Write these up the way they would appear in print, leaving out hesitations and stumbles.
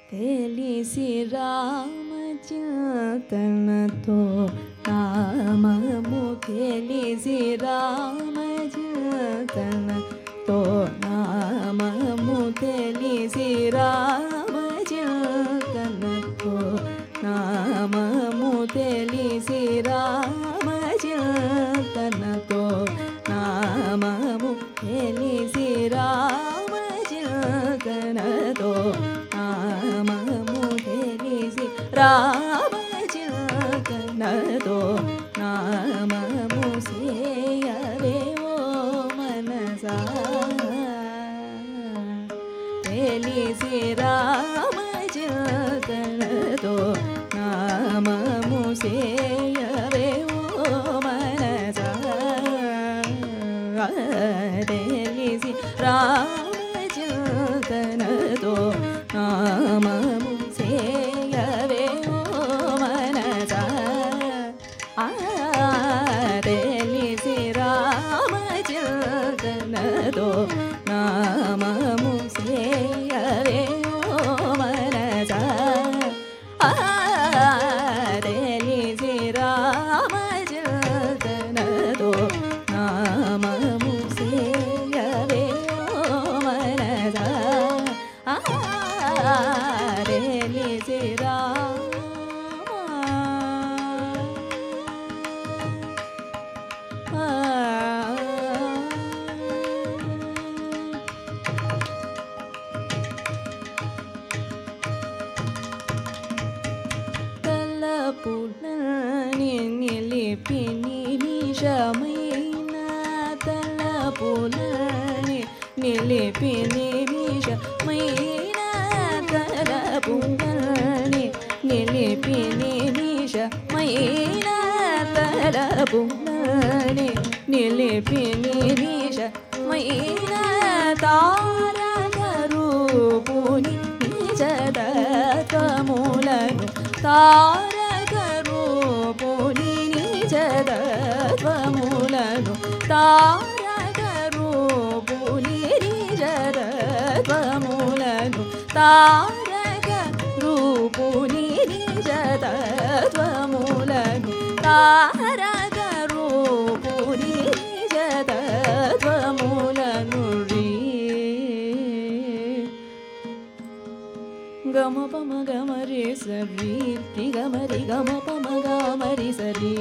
తెలిసి రామచింతనతో నామము తెలిసి రామచింతనతో నామము తెలిసి రామచింతనతో నామము తెలిసి రామచింతనతో నామము తెలిసి రామచింతనతో నామము తెలిసి రామచింతనతో నామము సేయవే ఓ మనసా తెలిసి రామచింతనతో నామము సేయవే ఓ మనసా తెలిసి రామచింతనతో నామము సేయవే ఓ మనసా తెలిసి రామచింతనతో నామము సేయవే ఓ మనసా తెలిసి రామచింతనతో నామము సేయవే ఓ మనసా తెలిసి తలపులని నిలిపి నిమిషమైన తలపులని నిలిపి నిమిషమైన తలపులని నిలిపి నిమిషమైన తలపులని నిలిపి నిమిషమైన తారక రూపుని నిజతత్వములను తారక రూపుని నిజతత్వములను తారక రూపుని నిజతత్వములను తారక రూపుని నిజతత్వములను తారక రూపుని నిజతత్వములను గమ పమ గమరి సరి రి గమరి గమ పమ గమరి సరి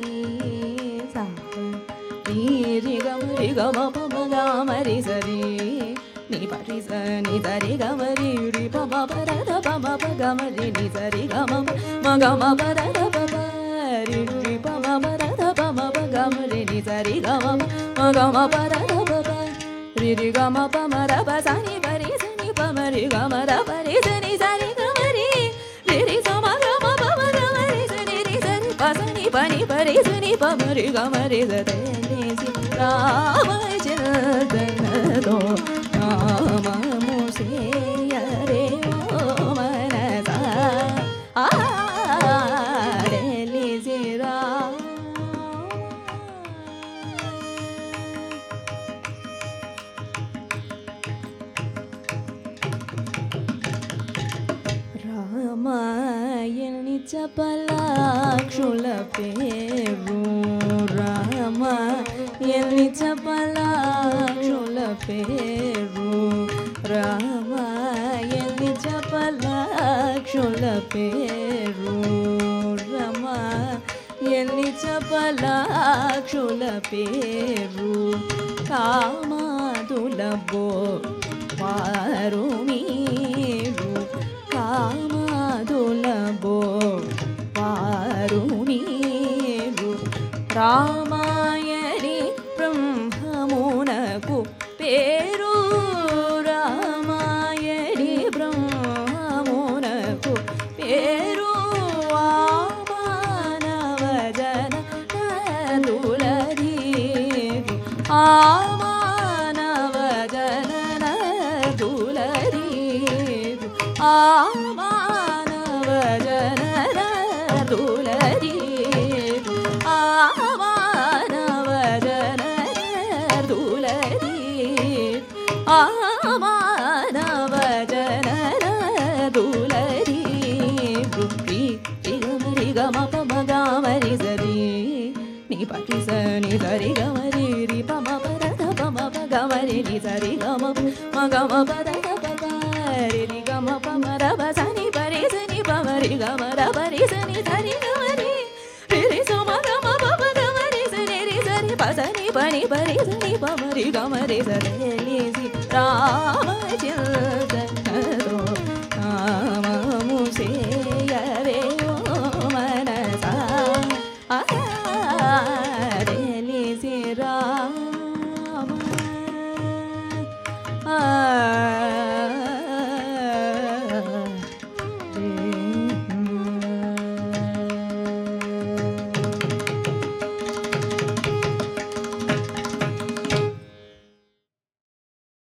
రి గమరి గమ పమ గమరి సరి ని పరి స ని సరి గమరి రి పమ పరద పమ ప గమరి ని సరి గమ మ గమ పరద పమ రి రి పమ పరద పమ ప గమరి ని సరి గమ మ గమ పరద పమ రి రి గమ పమ ర ప స ని పరి స ని పమ రి గమ ర పరి స ని సరి గమరి రి రి స మ గమ పమ గమరి స ని రి స ని ప స ని ప ని పరి స ని పమ రి గమరి స తెలిసి రామచింతనతో నామము సేయవే ఓ మనసా తెలిసి రామాయణి చపలాక్షుల పేరు రామాయణి చపలాక్షుల పేరు రామాయణి చపలాక్షుల పేరు రామాయణి చపలాక్షుల పేరు కామాదులబో వారు మీరు కామాదులబో వారు మీరు రామాయణి బ్రహ్మమునకు పేరు రామాయణి బ్రహ్మమునకు పేరు మానవజన తులరీరు మానవజన తులరీరు మానవజన తులరీరు మానవజన తులరీరు మానవజన తుల pati sa ni sa ri ga ma ri ri pa ma pa da da pa ma pa ga ma ri ni sa ri ga ma ga ma pa da da pa pa ri ri ga ma pa ma da pa sa ni pa ri sa ni pa ma ri ga ma da pa ri sa ni sa ri ga ma ri ri ri sa ma ga ma pa pa ga ma ri sa ni pa sa ni pa ri sa ni pa ma ri ga ma ri sa ni si ra ma chin